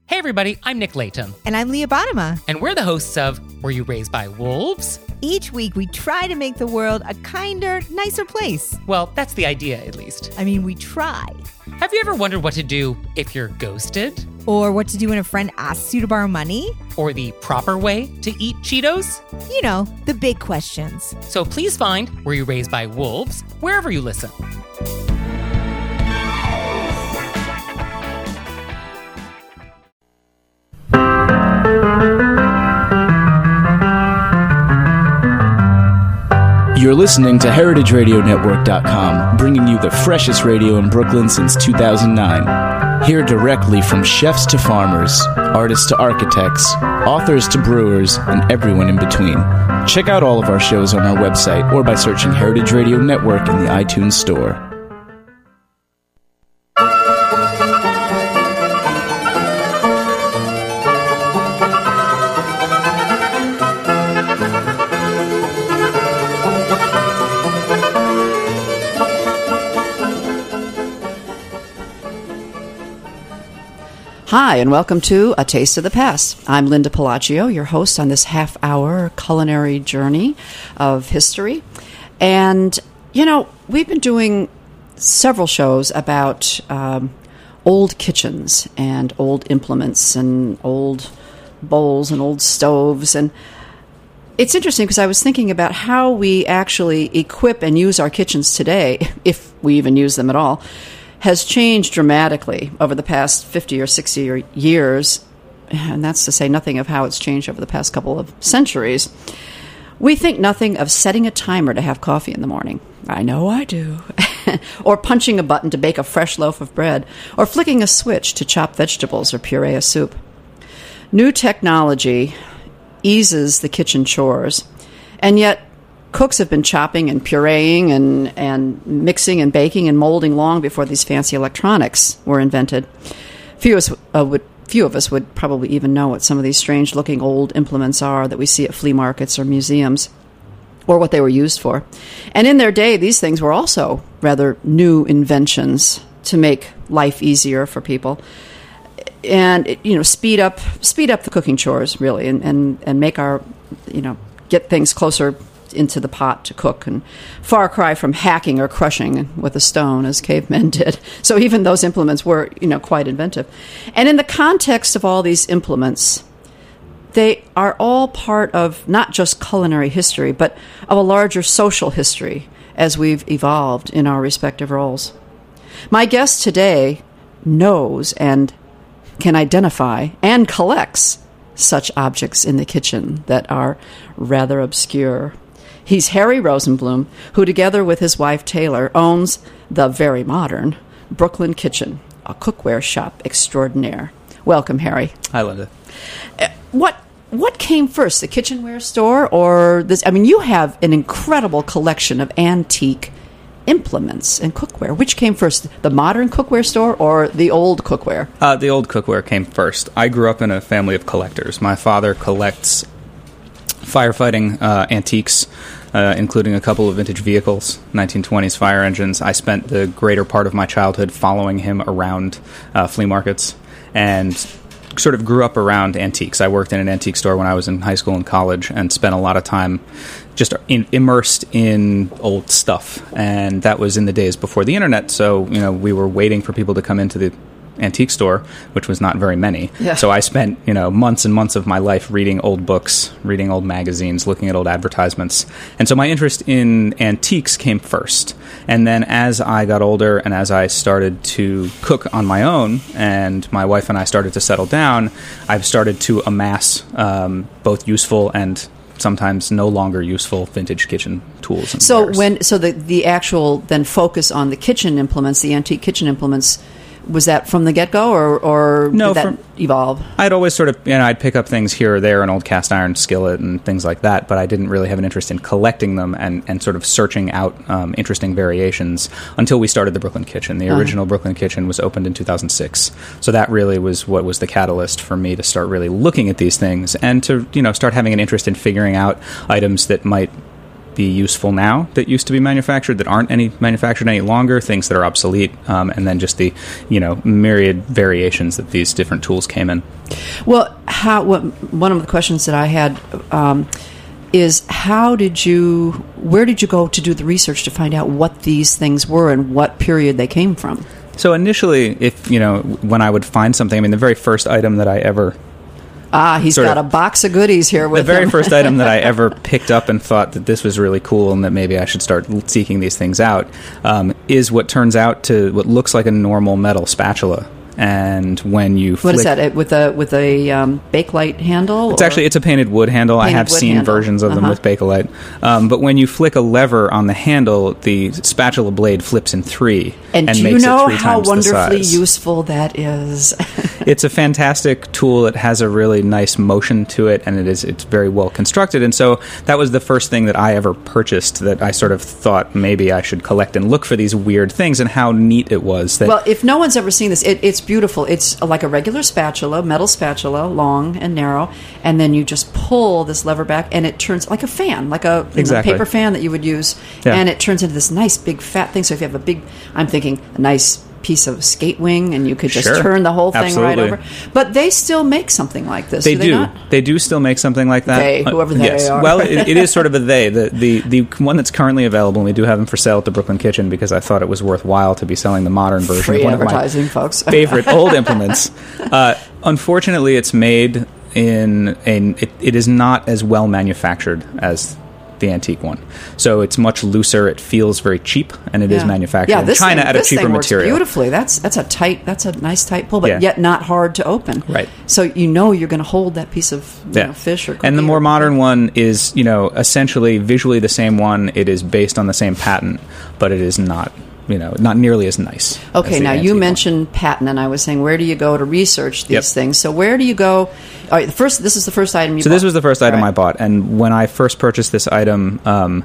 Hey everybody, I'm Nick Layton. And I'm Leah Bottima. And we're the hosts of Were You Raised by Wolves? Each week we try to make the world a kinder, nicer place. Well, that's the idea, at least. I mean, we try. Have you ever wondered what to do if you're ghosted? Or what to do when a friend asks you to borrow money? Or the proper way to eat Cheetos? You know, the big questions. So please find Were You Raised by Wolves wherever you listen. You're listening to HeritageRadioNetwork.com, bringing you the freshest radio in Brooklyn since 2009. Hear directly from chefs to farmers, artists to architects, authors to brewers, and everyone in between. Check out all of our shows on our website or by searching Heritage Radio Network in the iTunes Store. Hi, and welcome to A Taste of the Past. I'm Linda Palacio, your host on this half-hour culinary journey of history. And, you know, we've been doing several shows about old kitchens and old implements and old bowls and old stoves. And it's interesting because I was thinking about how we actually equip and use our kitchens today, if we even use them at all, has changed dramatically over the past 50 or 60 years, and that's to say nothing of how it's changed over the past couple of centuries. We think nothing of setting a timer to have coffee in the morning. I know I do. Or punching a button to bake a fresh loaf of bread, or flicking a switch to chop vegetables or puree a soup. New technology eases the kitchen chores, and yet cooks have been chopping and pureeing and mixing and baking and molding long before these fancy electronics were invented. Few of us would probably even know what some of these strange-looking old implements are that we see at flea markets or museums, or what they were used for. And in their day, these things were also rather new inventions to make life easier for people, and speed up the cooking chores really, and make our get things closer into the pot to cook, and far cry from hacking or crushing with a stone as cavemen did. So even those implements were, quite inventive. And in the context of all these implements, they are all part of not just culinary history, but of a larger social history as we've evolved in our respective roles. My guest today knows and can identify and collects such objects in the kitchen that are rather obscure. He's Harry Rosenblum, who together with his wife Taylor owns the very modern Brooklyn Kitchen, a cookware shop extraordinaire. Welcome, Harry. Hi, Linda. What came first, the kitchenware store or this? I mean, you have an incredible collection of antique implements and cookware. Which came first, the modern cookware store or the old cookware? The old cookware came first. I grew up in a family of collectors. My father collects firefighting antiques, including a couple of vintage vehicles, 1920s fire engines. I spent the greater part of my childhood following him around flea markets and sort of grew up around antiques. I worked in an antique store when I was in high school and college and spent a lot of time just immersed in old stuff. And that was in the days before the internet, so we were waiting for people to come into the antique store, which was not very many. Yeah. So I spent, months and months of my life reading old books, reading old magazines, looking at old advertisements. And so my interest in antiques came first. And then as I got older and as I started to cook on my own and my wife and I started to settle down, I've started to amass both useful and sometimes no longer useful vintage kitchen tools. And the actual then focus on the kitchen implements, the antique kitchen implements, was that from the get-go, or no, did that evolve? I'd always sort of, I'd pick up things here or there, an old cast iron skillet and things like that, but I didn't really have an interest in collecting them and sort of searching out interesting variations until we started the Brooklyn Kitchen. The original Brooklyn Kitchen was opened in 2006, so that really was what was the catalyst for me to start really looking at these things and to, start having an interest in figuring out items that might be useful now that used to be manufactured that aren't manufactured any longer, things that are obsolete, and then just the myriad variations that these different tools came in. Well, one of the questions that I had is where did you go to do the research to find out what these things were and what period they came from? So initially, when I would find something, I mean, the very first item that I ever... he's got a box of goodies here with him. The very first item that I ever picked up and thought that this was really cool and that maybe I should start seeking these things out is what turns out to what looks like a normal metal spatula. And when you what is that, with a Bakelite handle? It's a painted wood handle. I have seen versions of them with Bakelite. But when you flick a lever on the handle, the spatula blade flips in three and do makes you know it 3 how times the wonderfully size. useful that is? It's a fantastic tool. It has a really nice motion to it, and it's very well constructed. And so that was the first thing that I ever purchased that I sort of thought maybe I should collect and look for these weird things, and how neat it was. Well, if no one's ever seen this, it's beautiful. It's like a regular spatula, metal spatula, long and narrow, and then you just pull this lever back, and it turns like a fan, like a paper fan that you would use, and it turns into this nice big fat thing. So if you have I'm thinking a nice piece of skate wing, and you could just turn the whole thing right over. But they still make something like this. They do. Not? They do still make something like that. They, whoever they are. Well, it is sort of a they. The one that's currently available, and we do have them for sale at the Brooklyn Kitchen because I thought it was worthwhile to be selling the modern version Free of one advertising, of my folks. favorite old implements. Unfortunately, it's made in it is not as well manufactured as the antique one. So it's much looser, it feels very cheap, and it is manufactured in China at a cheaper material. Beautifully. That's a nice tight pull, but yet not hard to open. Right. So you're going to hold that piece of fish or cookie. And the more modern one is, essentially visually the same one. It is based on the same patent, but it is not not nearly as nice. Okay, now you mentioned patent, and I was saying, where do you go to research these things? So where do you go? All right, this is the first item you bought. So this was the first item I bought, and when I first purchased this item,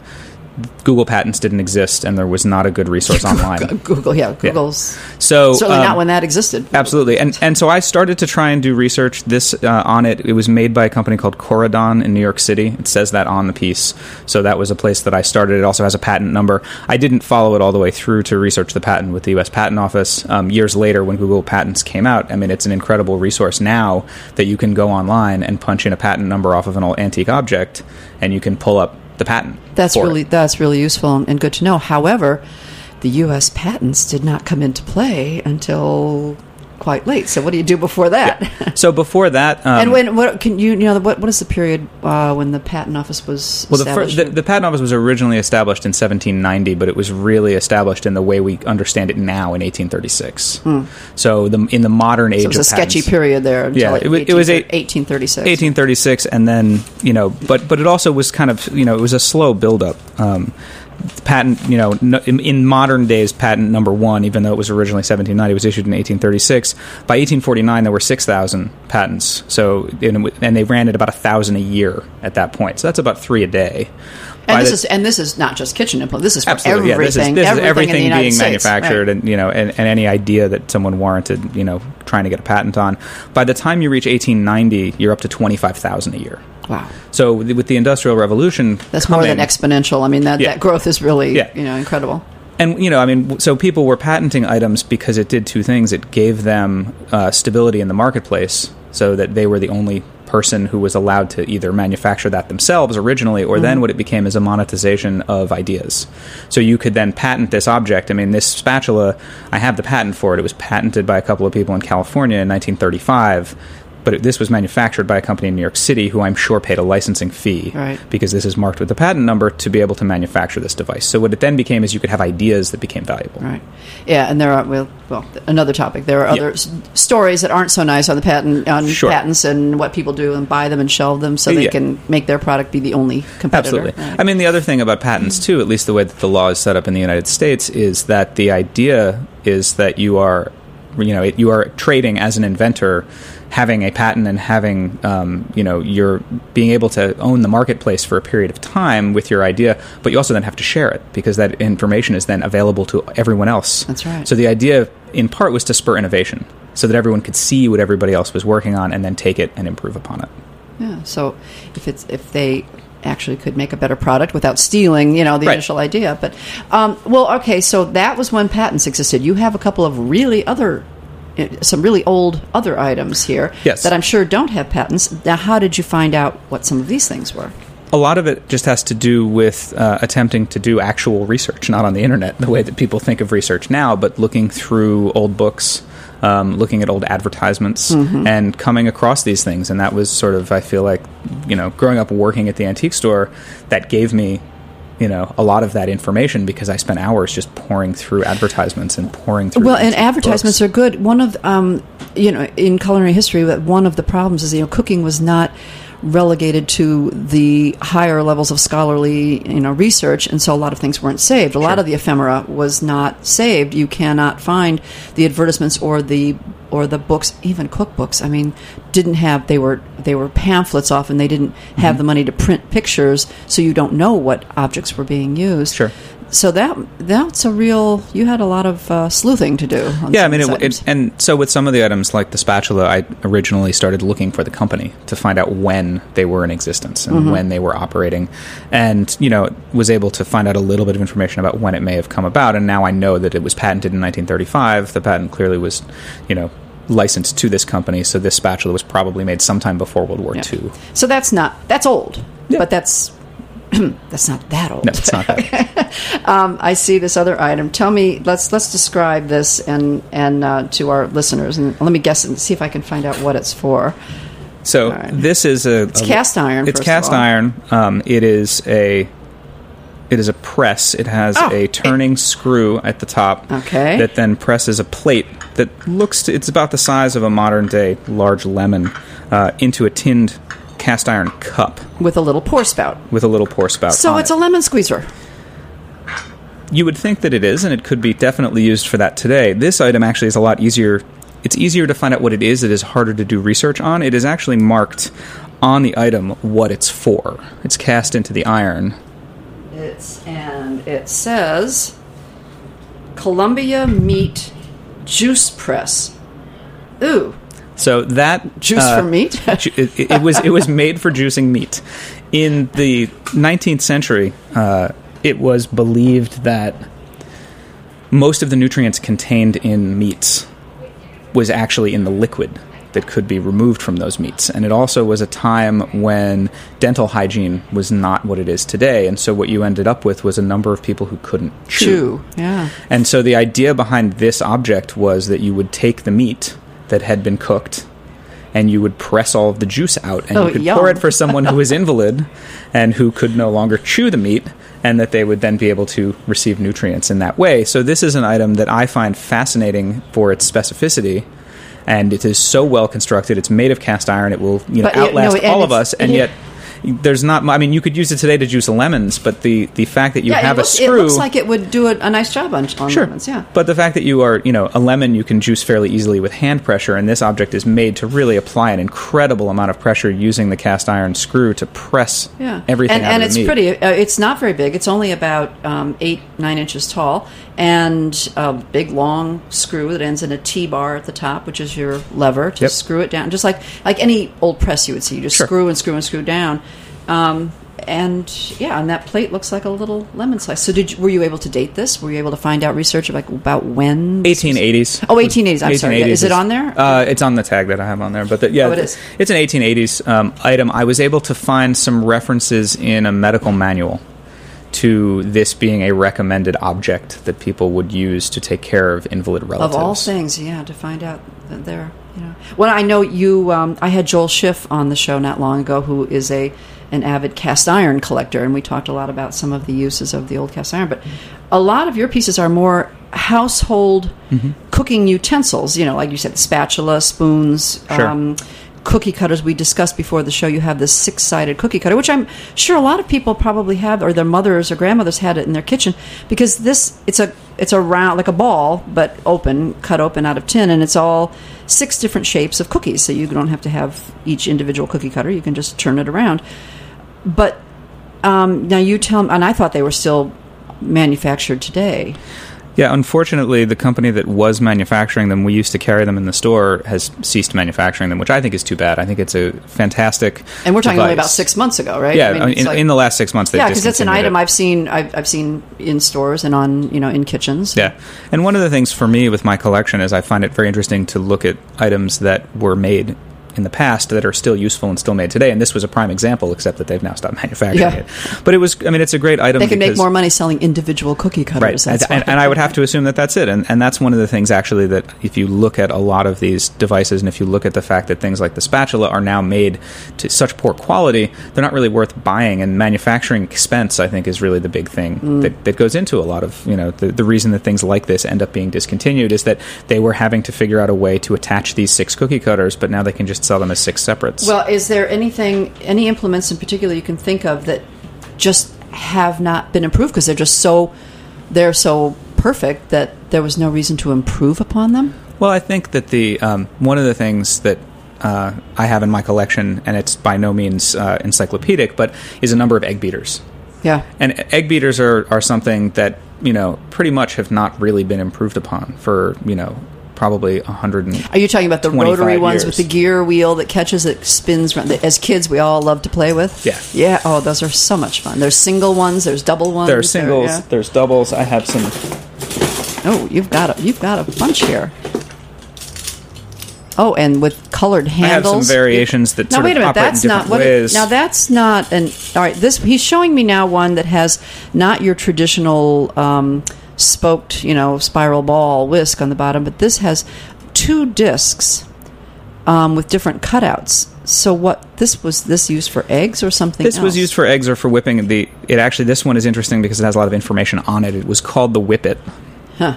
Google Patents didn't exist, and there was not a good resource online. Google's so certainly not when that existed. Absolutely, and so I started to try and do research this on it. It was made by a company called Coradon in New York City. It says that on the piece, so that was a place that I started. It also has a patent number. I didn't follow it all the way through to research the patent with the U.S. Patent Office. Years later, when Google Patents came out, I mean, it's an incredible resource now that you can go online and punch in a patent number off of an old antique object, and you can pull up the patent. That's really useful and good to know. However, the U.S. patents did not come into play until quite late. So what do you do before that? Yeah. So before that, and what is the period when the patent office was established? The patent office was originally established in 1790, but it was really established in the way we understand it now in 1836. So in the modern age of patents, it was a sketchy period there. Until it was 1836. 1836, and then but it also was kind of it was a slow buildup. Patent, in modern days, patent number 1, even though it was originally 1790, was issued in 1836. By 1849, there were 6,000 patents. So, and they ran at about 1,000 a year at that point. So that's about 3 a day. And this is not just kitchen implement. This is for absolutely, everything. This is everything in the United being States, manufactured, right. and any idea that someone warranted, trying to get a patent on. By the time you reach 1890, you're up to 25,000 a year. Wow. So with the Industrial Revolution, that's more than exponential. I mean, that growth is really incredible. And so people were patenting items because it did two things. It gave them stability in the marketplace, so that they were the only person who was allowed to either manufacture that themselves originally, or then what it became is a monetization of ideas. So you could then patent this object. I mean, this spatula, I have the patent for it. It was patented by a couple of people in California in 1935. But this was manufactured by a company in New York City who I'm sure paid a licensing fee because this is marked with the patent number to be able to manufacture this device. So what it then became is you could have ideas that became valuable. Right. Yeah, and there are, another topic. There are other stories that aren't so nice on the patents and what people do and buy them and shelve them so they can make their product be the only competitor. Absolutely. Right. I mean, the other thing about patents, too, at least the way that the law is set up in the United States, is that the idea is that you are trading as an inventor, having a patent and having, you're being able to own the marketplace for a period of time with your idea, but you also then have to share it because that information is then available to everyone else. That's right. So the idea, in part, was to spur innovation so that everyone could see what everybody else was working on and then take it and improve upon it. Yeah. So if they actually could make a better product without stealing, the Right. initial idea. But, okay, so that was when patents existed. You have a couple of some really old other items here Yes. that I'm sure don't have patents. Now, how did you find out what some of these things were? A lot of it just has to do with attempting to do actual research, not on the internet, the way that people think of research now, but looking through old books, looking at old advertisements, and coming across these things. And that was sort of, I feel like, growing up working at the antique store, that gave me, a lot of that information because I spent hours just pouring through advertisements and pouring through. Well, and advertisements are good. One of, in culinary history, one of the problems is, cooking was not relegated to the higher levels of scholarly, research, and so a lot of things weren't saved. A lot of the ephemera was not saved. You cannot find the advertisements or the books, even cookbooks. I mean, didn't have they were pamphlets often. They didn't have the money to print pictures, so you don't know what objects were being used. Sure. So that's a real. You had a lot of sleuthing to do. On Yeah, I some mean, of these items. and so with some of the items like the spatula, I originally started looking for the company to find out when they were in existence and when they were operating, and was able to find out a little bit of information about when it may have come about. And now I know that it was patented in 1935. The patent clearly was, licensed to this company, so this spatula was probably made sometime before World War II. So that's old, but that's not that old. No, it's not that. I see this other item. Tell me, let's describe this and to our listeners, and let me guess and see if I can find out what it's for. So All right. this is It's cast iron. It's first cast of all. iron. It is a press. It has a turning screw at the top. Okay. That then presses a plate that it's about the size of a modern day large lemon into a tinned cast iron cup with a little pour spout. So So it's a lemon squeezer. You would think that it is, and it could be definitely used for that today. This item actually is a lot easier. It's easier to find out what it is. It is harder to do research on. It is actually marked on the item what it's for. It's cast into the iron. It says Columbia Meat Juice Press. Ooh. So that Juice for meat? it was made for juicing meat. In the 19th century, it was believed that most of the nutrients contained in meats was actually in the liquid that could be removed from those meats. And it also was a time when dental hygiene was not what it is today. And so what you ended up with was a number of people who couldn't chew. Yeah. And so the idea behind this object was that you would take the meat that had been cooked and you would press all of the juice out, and you could pour it for someone who was invalid and who could no longer chew the meat, and that they would then be able to receive nutrients in that way. So this is an item that I find fascinating for its specificity, and it is so well constructed. It's made of cast iron. It will outlast all of us, and yet there's not. I mean, you could use it today to juice lemons, but the fact that you have a screw, it looks like it would do a nice job on lemons. Yeah, but the fact that you are, a lemon you can juice fairly easily with hand pressure, and this object is made to really apply an incredible amount of pressure using the cast iron screw to press everything out and of the it's meat. pretty. It's not very big. It's only about 8-9 inches tall, and a big long screw that ends in a T-bar at the top, which is your lever to screw it down, just like any old press you would see. You just screw and screw and screw down. And that plate looks like a little lemon slice. So were you able to date this? Were you able to find out research about when? 1880s. Oh, 1880s. I'm sorry. Is it on there? It's on the tag that I have on there. But it is. It's an 1880s item. I was able to find some references in a medical manual to this being a recommended object that people would use to take care of invalid relatives. Of all things, to find out that they're, Well, I know you, I had Joel Schiff on the show not long ago, who is an avid cast iron collector, and we talked a lot about some of the uses of the old cast iron, but a lot of your pieces are more household cooking utensils, like you said, spatula, spoons, cookie cutters. We discussed before the show, you have this 6-sided cookie cutter, which I'm sure a lot of people probably have, or their mothers or grandmothers had it in their kitchen, because it's a round, like a ball, but cut open out of tin, and it's all 6 different shapes of cookies, so you don't have to have each individual cookie cutter. You can just turn it around. But now you tell me, and I thought they were still manufactured today. Yeah, unfortunately, the company that was manufacturing them, we used to carry them in the store, has ceased manufacturing them, which I think is too bad. I think it's a fantastic And we're talking only device. about 6 months ago, right? Yeah, I mean, it's in the last 6 months, they've yeah, because it's an discontinued item it. I've seen in stores and on in kitchens. Yeah, and one of the things for me with my collection is I find it very interesting to look at items that were made in the past that are still useful and still made today. And this was a prime example, except that they've now stopped manufacturing it. But it was, it's a great item. They can make more money selling individual cookie cutters. Right, and I would have to assume that that's it. And that's one of the things, actually, that if you look at a lot of these devices and if you look at the fact that things like the spatula are now made to such poor quality, they're not really worth buying. And manufacturing expense, I think, is really the big thing that goes into a lot of, the reason that things like this end up being discontinued is that they were having to figure out a way to attach these 6 cookie cutters, but now they can just sell them as 6 separates. Well, is there any implements in particular you can think of that just have not been improved because they're so perfect that there was no reason to improve upon them? Well, I think that the one of the things that I have in my collection, and it's by no means encyclopedic, but is a number of egg beaters. Yeah. And egg beaters are something that, pretty much have not really been improved upon for, probably 100. Are you talking about the rotary ones with the gear wheel that catches, that spins around? As kids, we all love to play with. Yeah. Yeah. Oh, those are so much fun. There's single ones. There's double ones. There are singles. There's doubles. I have some. Oh, you've got a bunch here. Oh, and with colored handles. I have some variations that sort of operate in different ways. Now that's not an. All right, he's showing me now one that has not your traditional spoked, spiral ball whisk on the bottom, but this has 2 discs with different cutouts. So was this used for eggs or something else? This was used for eggs or for whipping. This one is interesting because it has a lot of information on it. It was called the Whippet. Huh.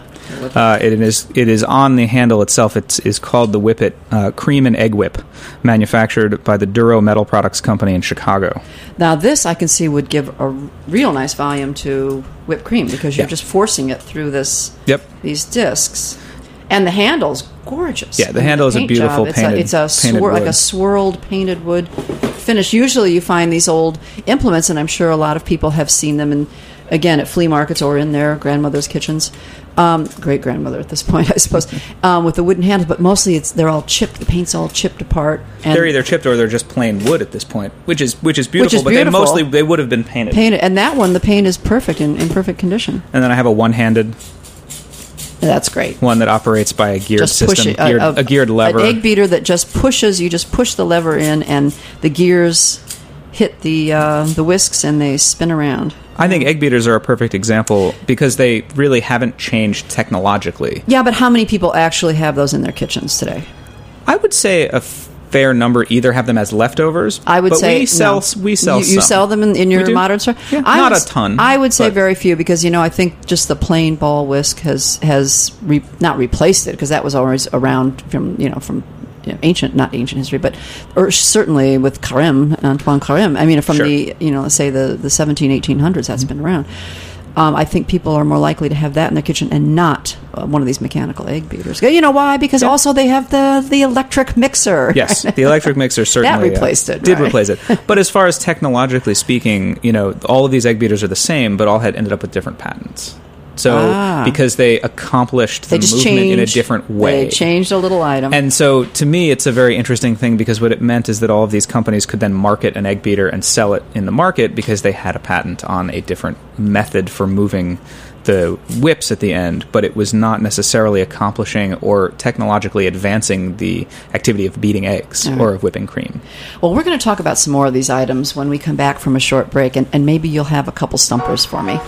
It is on the handle itself. It is called the Whippet Cream and Egg Whip, manufactured by the Duro Metal Products Company in Chicago. Now this I can see would give a real nice volume to whipped cream because you're just forcing it through these discs, and the handle's gorgeous. Yeah, the handle is a beautiful painted. It's a like a swirled painted wood finish. Usually you find these old implements, and I'm sure a lot of people have seen them again at flea markets or in their grandmother's kitchens. Great grandmother at this point, I suppose, with the wooden handles, but mostly they're all chipped. The paint's all chipped apart. And they're either chipped or they're just plain wood at this point, which is beautiful. But they would have been painted. And that one, the paint is perfect in perfect condition. And then I have a one-handed. That's great. One that operates by a geared system, a geared lever. An egg beater that just pushes. You just push the lever in, and the gears hit the whisks, and they spin around. I think egg beaters are a perfect example because they really haven't changed technologically. Yeah, but how many people actually have those in their kitchens today? I would say a fair number either have them as leftovers. I would say we sell you some. You sell them in your modern store? Yeah, not a ton. I would say very few because, I think just the plain ball whisk has not replaced it because that was always around from not ancient history, or certainly with Antoine Carême. I mean, from the, let's say the 1800s, that's been around. I think people are more likely to have that in their kitchen and not one of these mechanical egg beaters. You know why? Because also they have the electric mixer. Yes, the electric mixer certainly that replaced it. Did replace it. But as far as technologically speaking, all of these egg beaters are the same, but all had ended up with different patents. So because they accomplished the movement in a different way. They changed a little item. And so to me, it's a very interesting thing because what it meant is that all of these companies could then market an egg beater and sell it in the market because they had a patent on a different method for moving the whips at the end, but it was not necessarily accomplishing or technologically advancing the activity of beating eggs or of whipping cream. Well, we're going to talk about some more of these items when we come back from a short break, and maybe you'll have a couple stumpers for me.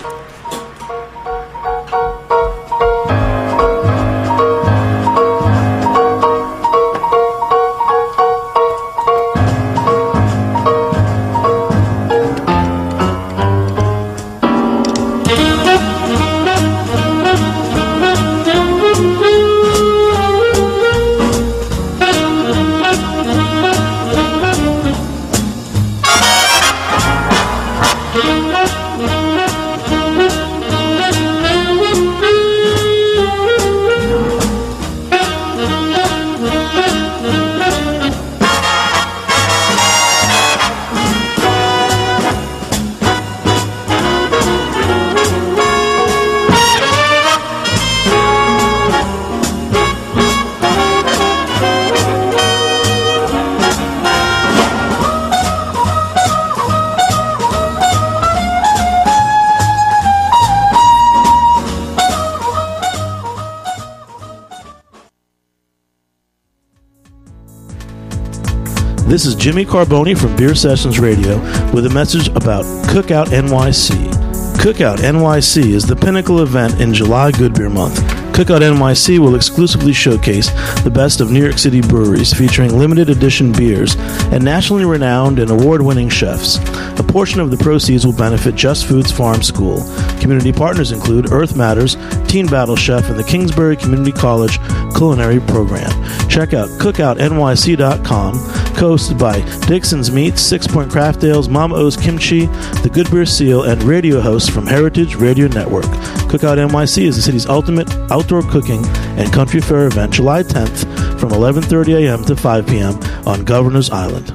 This is Jimmy Carboni from Beer Sessions Radio with a message about Cookout NYC. Cookout NYC is the pinnacle event in July Good Beer Month. Cookout NYC will exclusively showcase the best of New York City breweries featuring limited edition beers and nationally renowned and award-winning chefs. A portion of the proceeds will benefit Just Foods Farm School. Community partners include Earth Matters, Teen Battle Chef, and the Kingsbury Community College Culinary Program. Check out cookoutnyc.com, hosted by Dixon's Meats, 6 Point Craft Ales, Mama O's Kimchi, the Good Beer Seal, and radio hosts from Heritage Radio Network. Cookout NYC is the city's ultimate outdoor cooking and country fair event, July 10th from 11:30 a.m. to 5 p.m. on Governor's Island.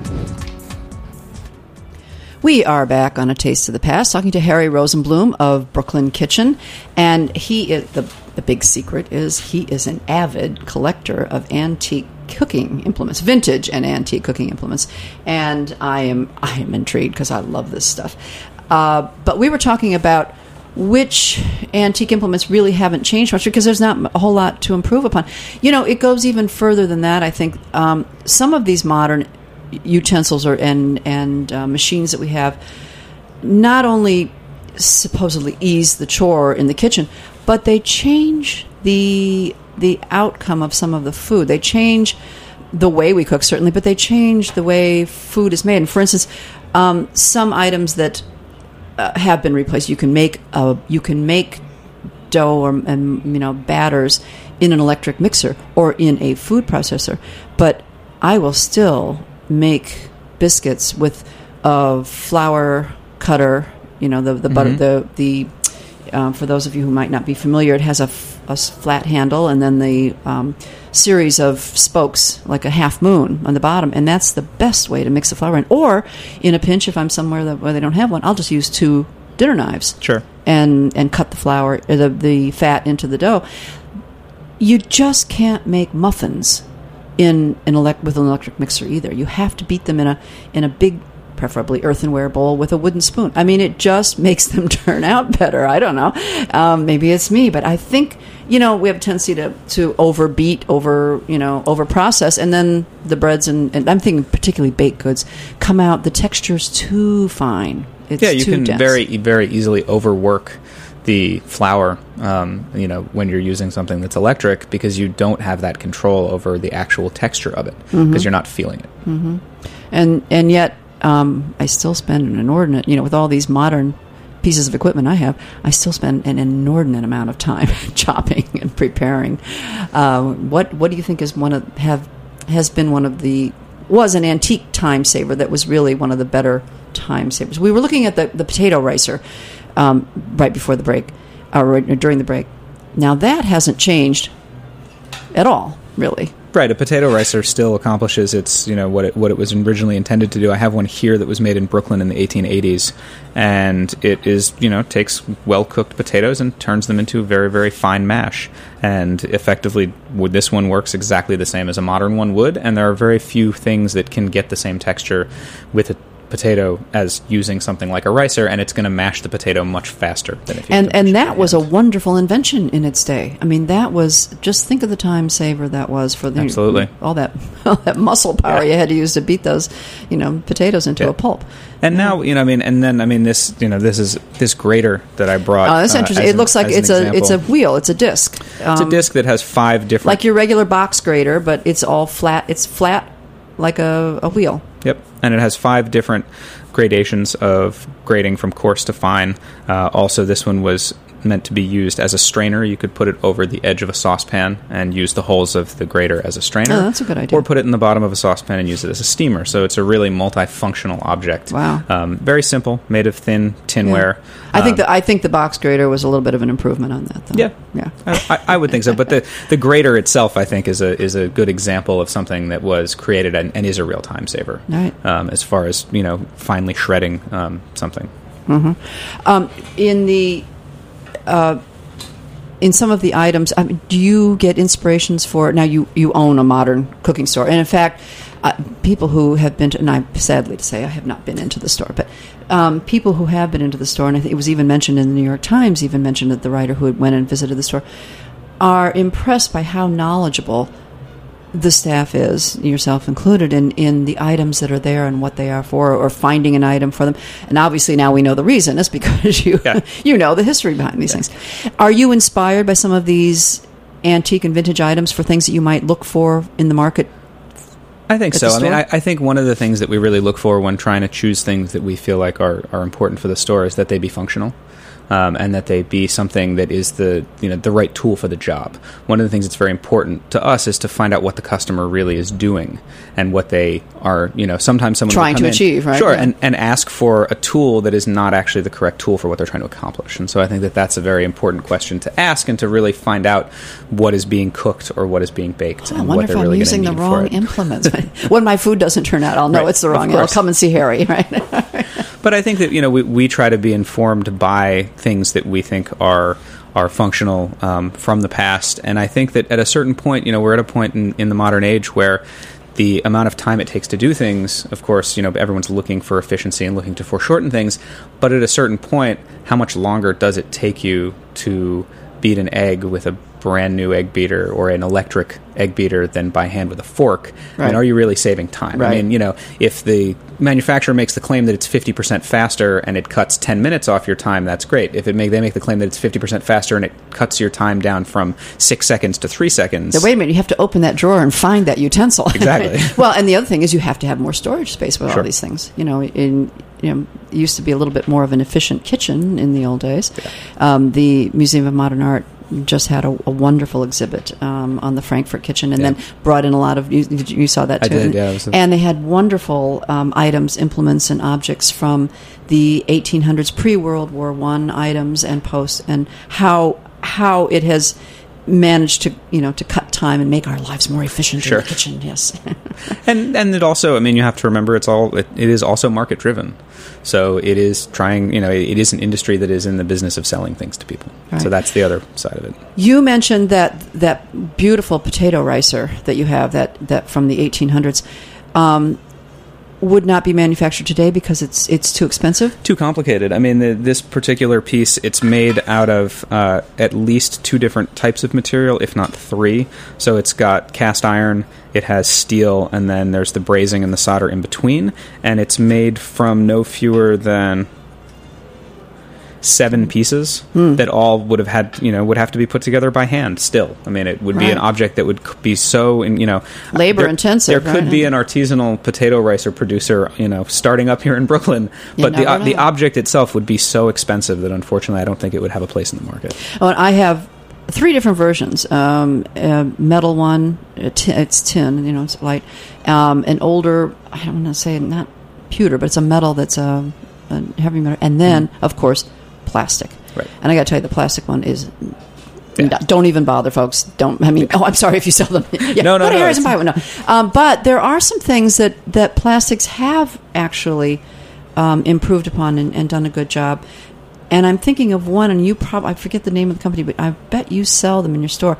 We are back on A Taste of the Past, talking to Harry Rosenblum of Brooklyn Kitchen, and he is the big secret is he is an avid collector of antique cooking implements, vintage and antique cooking implements, and I am intrigued because I love this stuff. But we were talking about which antique implements really haven't changed much because there's not a whole lot to improve upon. You know, it goes even further than that. I think some of these modern utensils and machines that we have not only supposedly ease the chore in the kitchen, but they change the outcome of some of the food. They change the way we cook, certainly, but they change the way food is made. And for instance, some items that have been replaced, you can make dough or batters in an electric mixer or in a food processor, but I will still make biscuits with a flour cutter. You know, the butter, for those of you who might not be familiar, it has a flat handle and then the series of spokes like a half moon on the bottom, and that's the best way to mix the flour in. Or in a pinch, if I'm somewhere where they don't have one, I'll just use 2 dinner knives. Sure. And cut the flour, the fat into the dough. You just can't make muffins with an electric mixer either. You have to beat them in a big, preferably earthenware bowl with a wooden spoon. I mean, it just makes them turn out better. I don't know. Maybe it's me, but I think, we have a tendency to over process, and then the breads and I'm thinking particularly baked goods come out, the texture's too fine. It's you too can dense. very, very easily overwork the flour, when you're using something that's electric, because you don't have that control over the actual texture of it, because you're not feeling it. Mm-hmm. And yet, I still spend an inordinate, with all these modern pieces of equipment I have, I still spend an inordinate amount of time chopping and preparing. What do you think is was an antique time saver that was really one of the better time savers? We were looking at the potato ricer right before the break, or during the break. Now that hasn't changed at all, really. Right, a potato ricer still accomplishes its, what it was originally intended to do. I have one here that was made in Brooklyn in the 1880s, and it is, takes well-cooked potatoes and turns them into very, very fine mash. And effectively, this one works exactly the same as a modern one would, and there are very few things that can get the same texture with a potato as using something like a ricer, and it's going to mash the potato much faster than if you and that was a wonderful invention in its day. I mean, that was, just think of the time saver that was for absolutely all that muscle power you had to use to beat those potatoes into a pulp. And now this grater that I brought. Oh, that's interesting. It looks like it's a wheel. It's a disc. It's a disc that has 5 different, like your regular box grater, but it's all flat. It's flat like a wheel. Yep, and it has 5 different gradations of grading from coarse to fine. Also, this one was meant to be used as a strainer. You could put it over the edge of a saucepan and use the holes of the grater as a strainer. Oh, that's a good idea. Or put it in the bottom of a saucepan and use it as a steamer. So it's a really multifunctional object. Wow. Very simple, made of thin tinware. Yeah. I think the box grater was a little bit of an improvement on that, though. Yeah. I would think so. But the grater itself, I think, is a good example of something that was created and is a real time saver. Right. As far as finely shredding something. Mm-hmm. In some of the items, do you get inspirations for? Now you own a modern cooking store, and in fact, people who have been to, and I'm sadly to say I have not been into the store, but people who have been into the store, and I think it was even mentioned in the New York Times, even mentioned that the writer who went and visited the store, are impressed by how knowledgeable the staff is, yourself included, in the items that are there and what they are for, or finding an item for them. And obviously now we know the reason. It's because you know the history behind these things. Are you inspired by some of these antique and vintage items for things that you might look for in the market? I think so. I mean, I think one of the things that we really look for when trying to choose things that we feel like are important for the store is that they be functional. And that they be something that is the right tool for the job. One of the things that's very important to us is to find out what the customer really is doing and what they are. Sometimes someone trying to achieve, right? Sure, yeah. and ask for a tool that is not actually the correct tool for what they're trying to accomplish. And so I think that that's a very important question to ask, and to really find out what is being cooked or what is being baked, and what they're really going to need for it. I wonder if I'm using the wrong implements. When my food doesn't turn out, I'll know it's the wrong. I'll come and see Harry, right? But I think that we try to be informed by things that we think are functional from the past, and I think that at a certain point, we're at a point in the modern age where the amount of time it takes to do things, of course, everyone's looking for efficiency and looking to foreshorten things, but at a certain point, how much longer does it take you to beat an egg with a brand new egg beater or an electric egg beater than by hand with a fork? Right. I mean, are you really saving time? Right. I mean, if the manufacturer makes the claim that it's 50% faster and it cuts 10 minutes off your time, that's great. If they make the claim that it's 50% faster and it cuts your time down from 6 seconds to 3 seconds. Now, wait a minute, you have to open that drawer and find that utensil. Exactly. Well, and the other thing is you have to have more storage space with all these things. It used to be a little bit more of an efficient kitchen in the old days. Yeah. The Museum of Modern Art just had a wonderful exhibit on the Frankfurt kitchen, and then brought in a lot of, you saw that too. I did, yeah. And they had wonderful items, implements, and objects from the 1800s, pre-World War I items and post, and how it has managed to cut time and make our lives more efficient in the kitchen. Yes. and it also, I mean, you have to remember it is also market driven. So it is trying, it is an industry that is in the business of selling things to people. Right. So that's the other side of it. You mentioned that beautiful potato ricer that you have that from the 1800s. Would not be manufactured today because it's too expensive? Too complicated. I mean, this particular piece, it's made out of at least 2 different types of material, if not 3. So it's got cast iron, it has steel, and then there's the brazing and the solder in between. And it's made from no fewer than 7 pieces that all would have to be put together by hand still. I mean, it would be an object that would be so, labor intensive. There could be an artisanal potato ricer producer, starting up here in Brooklyn, but the object itself would be so expensive that unfortunately I don't think it would have a place in the market. Oh, and I have 3 different versions. A metal one, it's tin, it's light. An older, I don't want to say not pewter, but it's a metal that's a heavy metal. And then, of course, plastic. Right. And I got to tell you, the plastic one is... Don't even bother, folks. I'm sorry if you sell them. No. Go to Harry's and buy one. No. But there are some things that plastics have actually improved upon and done a good job. And I'm thinking of one, and I forget the name of the company, but I bet you sell them in your store.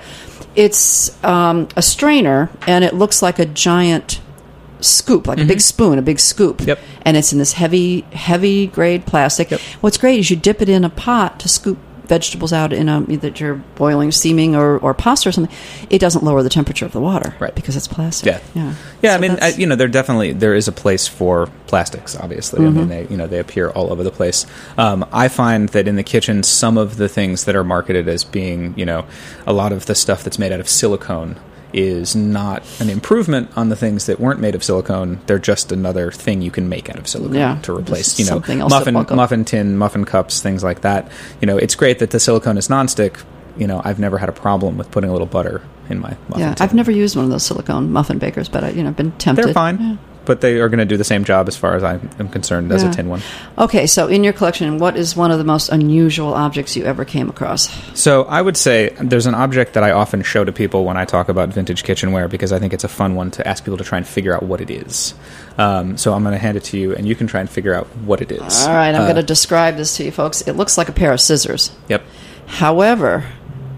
It's a strainer, and it looks like a giant scoop, like a big spoon, a big scoop. Yep. And it's in this heavy grade plastic. Yep. What's great is you dip it in a pot to scoop vegetables out in that you're boiling, steaming, or pasta or something. It doesn't lower the temperature of the water, right? Because it's plastic. Yeah. So I mean, there is a place for plastics. Obviously, I mean, they appear all over the place. I find that in the kitchen, some of the things that are marketed as being, a lot of the stuff that's made out of silicone is not an improvement on the things that weren't made of silicone. They're just another thing you can make out of silicone to replace, muffin tin, muffin cups, things like that. It's great that the silicone is nonstick. I've never had a problem with putting a little butter in my muffin tin. I've never used one of those silicone muffin bakers, but I've been tempted. They're fine. But they are going to do the same job as far as I am concerned as a tin one. Okay, so in your collection, what is one of the most unusual objects you ever came across? So I would say there's an object that I often show to people when I talk about vintage kitchenware because I think it's a fun one to ask people to try and figure out what it is. So I'm going to hand it to you, and you can try and figure out what it is. All right, I'm going to describe this to you, folks. It looks like a pair of scissors. Yep. However,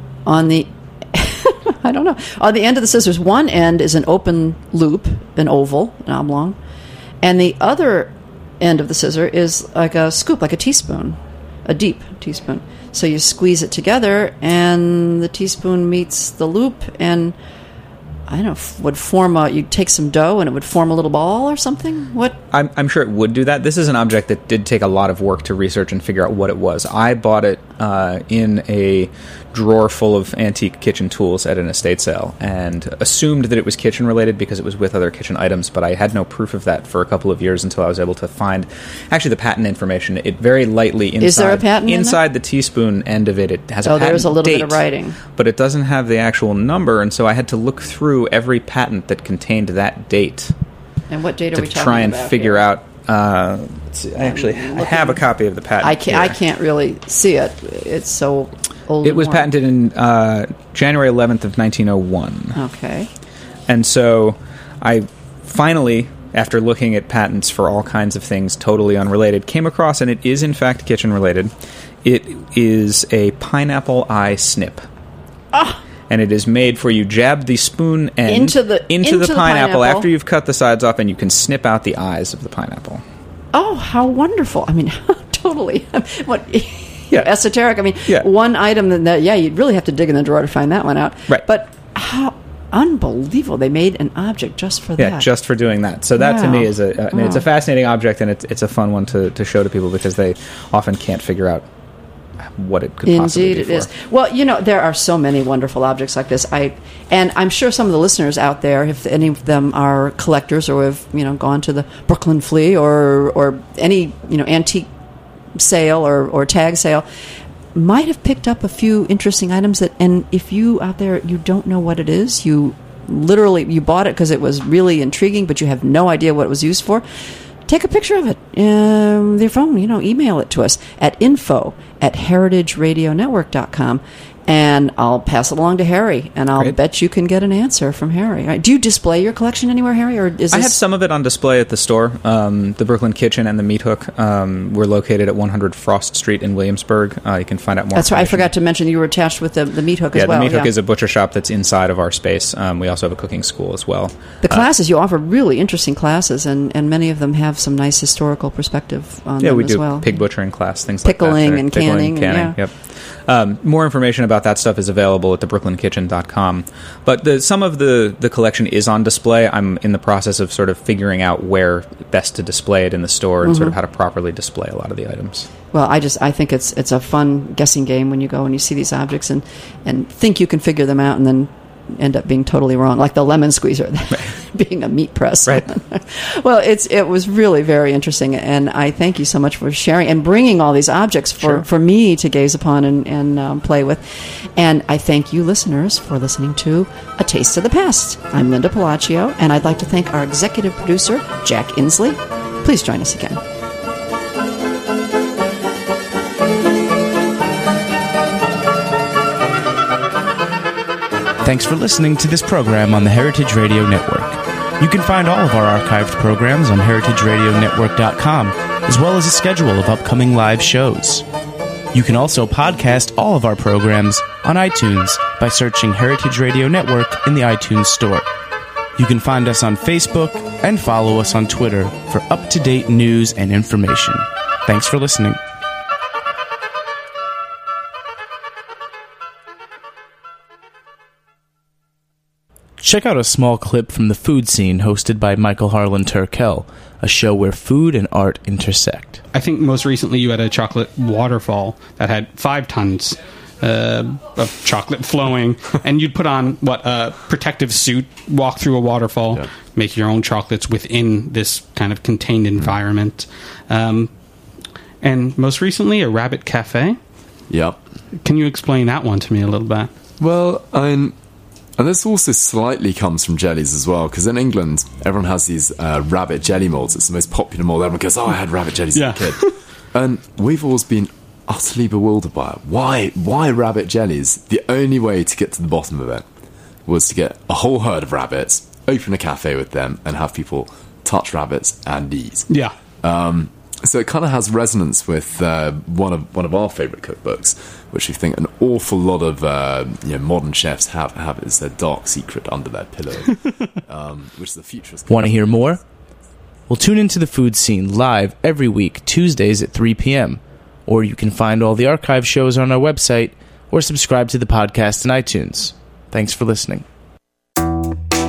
on the I don't know. On the end of the scissors, one end is an open loop, an oval, an oblong, and the other end of the scissor is like a scoop, like a teaspoon, a deep teaspoon. So you squeeze it together, and the teaspoon meets the loop, and I don't know, would form you'd take some dough and it would form a little ball or something? What? I'm sure it would do that. This is an object that did take a lot of work to research and figure out what it was. I bought it in a drawer full of antique kitchen tools at an estate sale and assumed that it was kitchen related because it was with other kitchen items, but I had no proof of that for a couple of years until I was able to find actually the patent information. It very lightly inside, is there a patent inside the teaspoon end of it has a patent there's a little date, bit of writing, but it doesn't have the actual number, and so I had to look through every patent that contained that date. And what date are we talking about? To try and figure here? out. Let's see, I actually have a copy of the patent. I can't really see it. It's so old. It was patented in January 11th of 1901. Okay. And so I finally, after looking at patents for all kinds of things totally unrelated, came across, and it is in fact kitchen related. It is a pineapple eye snip. Ah. And it is made for you jab the spoon end into the pineapple after you've cut the sides off, and you can snip out the eyes of the pineapple. Oh, how wonderful. I mean, totally. What? Yeah. Esoteric. I mean, one item that, you'd really have to dig in the drawer to find that one out. Right. But how unbelievable. They made an object just for that. Yeah, just for doing that. So that to me is it's a fascinating object, and it's a fun one to show to people because they often can't figure out what it could possibly be. Indeed, it is. Well, there are so many wonderful objects like this. And I'm sure some of the listeners out there, if any of them are collectors or have gone to the Brooklyn Flea or any antique sale or tag sale, might have picked up a few interesting items and if you out there you don't know what it is, you bought it because it was really intriguing, but you have no idea what it was used for. Take a picture of it, with your phone, email it to us at info@heritageradionetwork.com, and I'll pass it along to Harry, and I'll bet you can get an answer from Harry. Right. Do you display your collection anywhere, Harry, or is this... I have some of it on display at the store. The Brooklyn Kitchen and the Meat Hook. We're located at 100 Frost Street in Williamsburg. You can find out more. That's right. I forgot to mention you were attached with the Meat Hook as well. The Meat Hook is a butcher shop that's inside of our space. We also have a cooking school as well. The classes, you offer really interesting classes, and many of them have some nice historical perspective on them as well. Yeah, we do pig butchering class, things pickling like that. Pickling and canning. Yep. More information about that stuff is available at thebrooklyn.kitchen.com. But some of the collection is on display. I'm in the process of sort of figuring out where best to display it in the store and sort of how to properly display a lot of the items. Well, I think it's a fun guessing game when you go and you see these objects and think you can figure them out and then end up being totally wrong, like the lemon squeezer being a meat press. Right. Well, it was really very interesting, and I thank you so much for sharing and bringing all these objects for me to gaze upon and play with. And I thank you, listeners, for listening to A Taste of the Past. I'm Linda Pelaccio, and I'd like to thank our executive producer, Jack Inslee. Please join us again. Thanks for listening to this program on the Heritage Radio Network. You can find all of our archived programs on heritageradionetwork.com, as well as a schedule of upcoming live shows. You can also podcast all of our programs on iTunes by searching Heritage Radio Network in the iTunes Store. You can find us on Facebook and follow us on Twitter for up-to-date news and information. Thanks for listening. Check out a small clip from The Food Scene hosted by Michael Harlan Turkel, a show where food and art intersect. I think most recently you had a chocolate waterfall that had 5 tons of chocolate flowing, and you'd put on, a protective suit, walk through a waterfall, make your own chocolates within this kind of contained environment. And most recently, a rabbit cafe. Yep. Can you explain that one to me a little bit? Well, and this also slightly comes from jellies as well, because in England, everyone has these rabbit jelly molds. It's the most popular mold. Everyone goes, I had rabbit jellies as a kid. And we've always been utterly bewildered by it. Why rabbit jellies? The only way to get to the bottom of it was to get a whole herd of rabbits, open a cafe with them, and have people touch rabbits and eat. Yeah. So it kind of has resonance with one of our favourite cookbooks, which we think an awful lot of modern chefs have as their dark secret under their pillow, which is the futurist. Want to hear more? Well, tune into The Food Scene live every week, Tuesdays at 3 p.m., or you can find all the archive shows on our website or subscribe to the podcast in iTunes. Thanks for listening.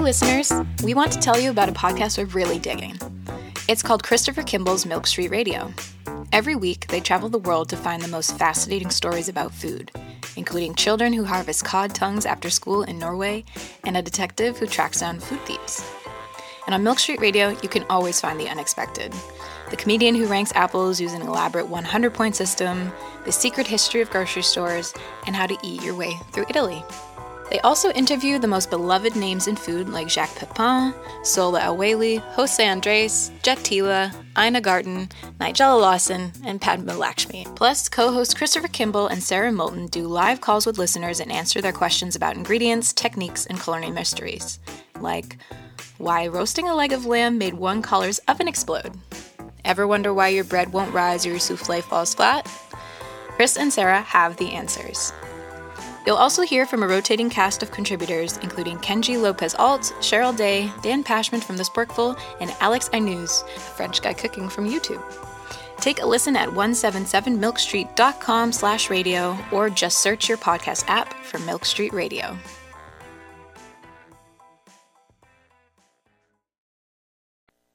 listeners, we want to tell you about a podcast we're really digging. It's called Christopher Kimball's Milk Street Radio. Every week, they travel the world to find the most fascinating stories about food, including children who harvest cod tongues after school in Norway and a detective who tracks down food thieves. And on Milk Street Radio, you can always find the unexpected. The comedian who ranks apples using an elaborate 100-point system, the secret history of grocery stores, and how to eat your way through Italy. They also interview the most beloved names in food like Jacques Pepin, Sola El-Waylly, Jose Andres, Jet Tila, Ina Garten, Nigella Lawson, and Padma Lakshmi. Plus, co-hosts Christopher Kimball and Sarah Moulton do live calls with listeners and answer their questions about ingredients, techniques, and culinary mysteries. Like, why roasting a leg of lamb made one caller's oven explode? Ever wonder why your bread won't rise or your souffle falls flat? Chris and Sarah have the answers. You'll also hear from a rotating cast of contributors, including Kenji Lopez-Alt, Cheryl Day, Dan Pashman from The Sporkful, and Alex Aynuz, a French guy cooking from YouTube. Take a listen at 177milkstreet.com/radio or just search your podcast app for Milk Street Radio.